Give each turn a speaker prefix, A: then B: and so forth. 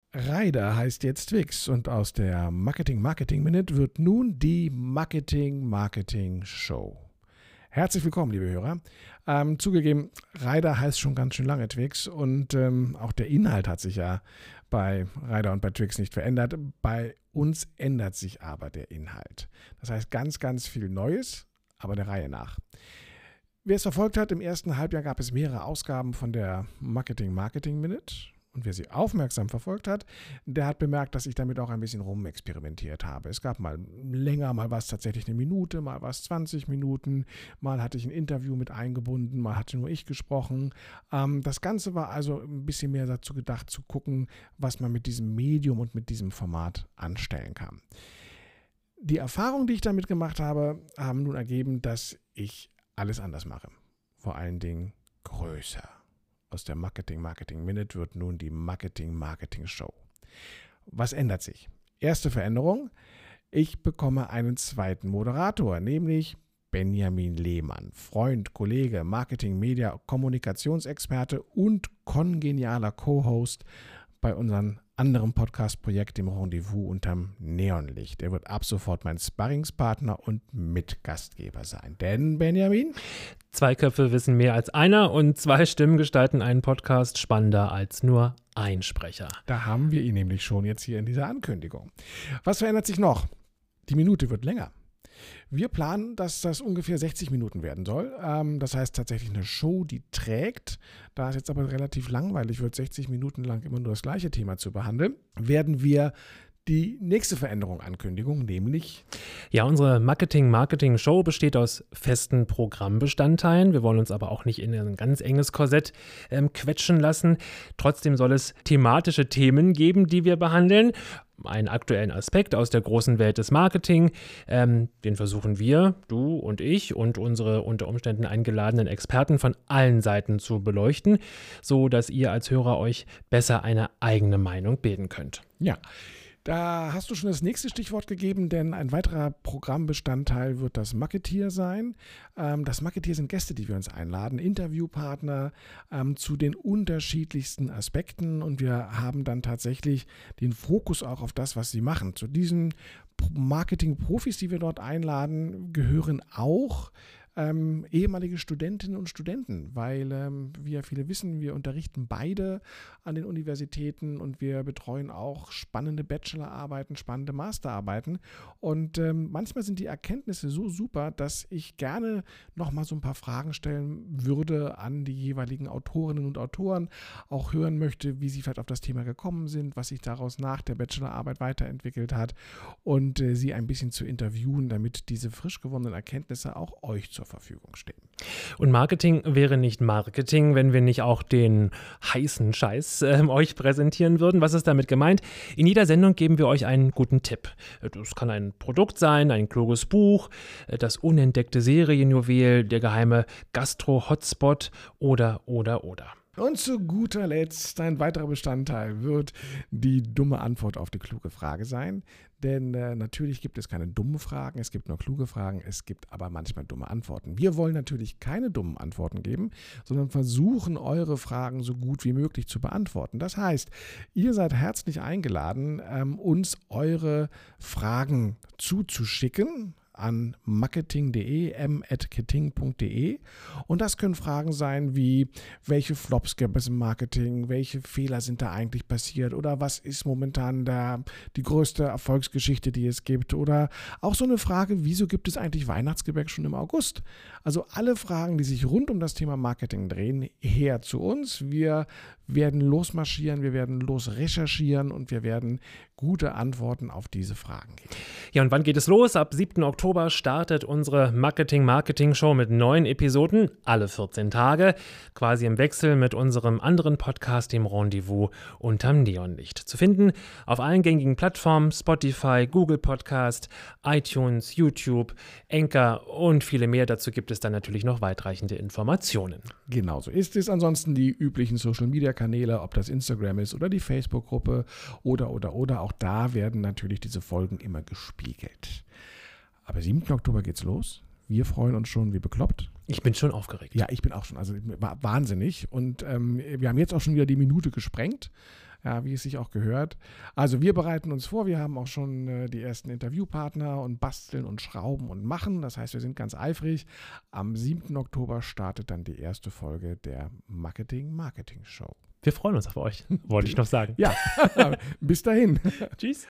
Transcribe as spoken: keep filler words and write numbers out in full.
A: Rider heißt jetzt Twix und aus der Marketing Marketing Minute wird nun die Marketing Marketing Show. Herzlich willkommen, liebe Hörer. Ähm, zugegeben, Rider heißt schon ganz schön lange Twix und ähm, auch der Inhalt hat sich ja bei Rider und bei Twix nicht verändert. Bei uns ändert sich aber der Inhalt. Das heißt ganz, ganz viel Neues, aber der Reihe nach. Wer es verfolgt hat, im ersten Halbjahr gab es mehrere Ausgaben von der Marketing Marketing Minute. Und wer sie aufmerksam verfolgt hat, der hat bemerkt, dass ich damit auch ein bisschen rumexperimentiert habe. Es gab mal länger, mal was tatsächlich eine Minute, mal was zwanzig Minuten, mal hatte ich ein Interview mit eingebunden, mal hatte nur ich gesprochen. Ähm, das Ganze war also ein bisschen mehr dazu gedacht, zu gucken, was man mit diesem Medium und mit diesem Format anstellen kann. Die Erfahrungen, die ich damit gemacht habe, haben nun ergeben, dass ich alles anders mache. Vor allen Dingen größer. Aus der Marketing Marketing Minute wird nun die Marketing Marketing Show. Was ändert sich? Erste Veränderung: Ich bekomme einen zweiten Moderator, nämlich Benjamin Lehmann, Freund, Kollege, Marketing, Media, Kommunikationsexperte und kongenialer Co-Host bei unserem anderen Podcast-Projekt, dem Rendezvous unterm Neonlicht. Er wird ab sofort mein Sparringspartner und Mitgastgeber sein. Denn, Benjamin?
B: Zwei Köpfe wissen mehr als einer und zwei Stimmen gestalten einen Podcast spannender als nur ein Sprecher.
A: Da haben wir ihn nämlich schon jetzt hier in dieser Ankündigung. Was verändert sich noch? Die Minute wird länger. Wir planen, dass das ungefähr sechzig Minuten werden soll. Ähm, das heißt tatsächlich eine Show, die trägt. Da es jetzt aber relativ langweilig wird, sechzig Minuten lang immer nur das gleiche Thema zu behandeln, werden wir die nächste Veränderung ankündigen, nämlich...
B: Ja, unsere Marketing-Marketing-Show besteht aus festen Programmbestandteilen. Wir wollen uns aber auch nicht in ein ganz enges Korsett ähm, quetschen lassen. Trotzdem soll es thematische Themen geben, die wir behandeln. Einen aktuellen Aspekt aus der großen Welt des Marketing, ähm, den versuchen wir, du und ich und unsere unter Umständen eingeladenen Experten von allen Seiten zu beleuchten, so dass ihr als Hörer euch besser eine eigene Meinung bilden könnt.
A: Ja. Da hast du schon das nächste Stichwort gegeben, denn ein weiterer Programmbestandteil wird das Marketeer sein. Ähm, das Marketeer sind Gäste, die wir uns einladen, Interviewpartner ähm, zu den unterschiedlichsten Aspekten, und wir haben dann tatsächlich den Fokus auch auf das, was sie machen. Zu diesen Marketing-Profis, die wir dort einladen, gehören auch Ähm, ehemalige Studentinnen und Studenten, weil ähm, wie ja viele wissen, wir unterrichten beide an den Universitäten und wir betreuen auch spannende Bachelorarbeiten, spannende Masterarbeiten, und ähm, manchmal sind die Erkenntnisse so super, dass ich gerne nochmal so ein paar Fragen stellen würde an die jeweiligen Autorinnen und Autoren, auch hören möchte, wie sie vielleicht auf das Thema gekommen sind, was sich daraus nach der Bachelorarbeit weiterentwickelt hat, und äh, sie ein bisschen zu interviewen, damit diese frisch gewonnenen Erkenntnisse auch euch zur Verfügung stehen.
B: Und Marketing wäre nicht Marketing, wenn wir nicht auch den heißen Scheiß äh, euch präsentieren würden. Was ist damit gemeint? In jeder Sendung geben wir euch einen guten Tipp. Das kann ein Produkt sein, ein kluges Buch, das unentdeckte Serienjuwel, der geheime Gastro-Hotspot oder, oder, oder.
A: Und zu guter Letzt, ein weiterer Bestandteil wird die dumme Antwort auf die kluge Frage sein. Denn äh, natürlich gibt es keine dummen Fragen, es gibt nur kluge Fragen, es gibt aber manchmal dumme Antworten. Wir wollen natürlich keine dummen Antworten geben, sondern versuchen, eure Fragen so gut wie möglich zu beantworten. Das heißt, ihr seid herzlich eingeladen, ähm, uns eure Fragen zuzuschicken an marketing.de, m at kitting punkt de, und das können Fragen sein wie: Welche Flops gab es im Marketing, welche Fehler sind da eigentlich passiert, oder was ist momentan da die größte Erfolgsgeschichte, die es gibt, oder auch so eine Frage: Wieso gibt es eigentlich Weihnachtsgebäck schon im August? Also alle Fragen, die sich rund um das Thema Marketing drehen, her zu uns. Wir werden losmarschieren, wir werden losrecherchieren und wir werden gute Antworten auf diese Fragen geben.
B: Ja, und wann geht es los? Ab siebten Oktober startet unsere Marketing-Marketing-Show mit neun Episoden, alle vierzehn Tage, quasi im Wechsel mit unserem anderen Podcast, dem Rendezvous unterm Neonlicht. Zu finden auf allen gängigen Plattformen: Spotify, Google Podcast, iTunes, YouTube, Anchor und viele mehr. Dazu gibt es dann natürlich noch weitreichende Informationen.
A: Genauso ist es. Ansonsten die üblichen Social-Media-Kanäle, ob das Instagram ist oder die Facebook-Gruppe oder, oder, oder. Auch da werden natürlich diese Folgen immer gespiegelt. Aber siebten Oktober geht's los. Wir freuen uns schon wie bekloppt.
B: Ich bin schon aufgeregt.
A: Ja, ich bin auch schon, also war wahnsinnig. Und ähm, wir haben jetzt auch schon wieder die Minute gesprengt, ja, wie es sich auch gehört. Also wir bereiten uns vor, wir haben auch schon äh, die ersten Interviewpartner und basteln und schrauben und machen. Das heißt, wir sind ganz eifrig. Am siebten Oktober startet dann die erste Folge der Marketing-Marketing-Show.
B: Wir freuen uns auf euch, wollte ich noch sagen.
A: Ja, bis dahin.
B: Tschüss.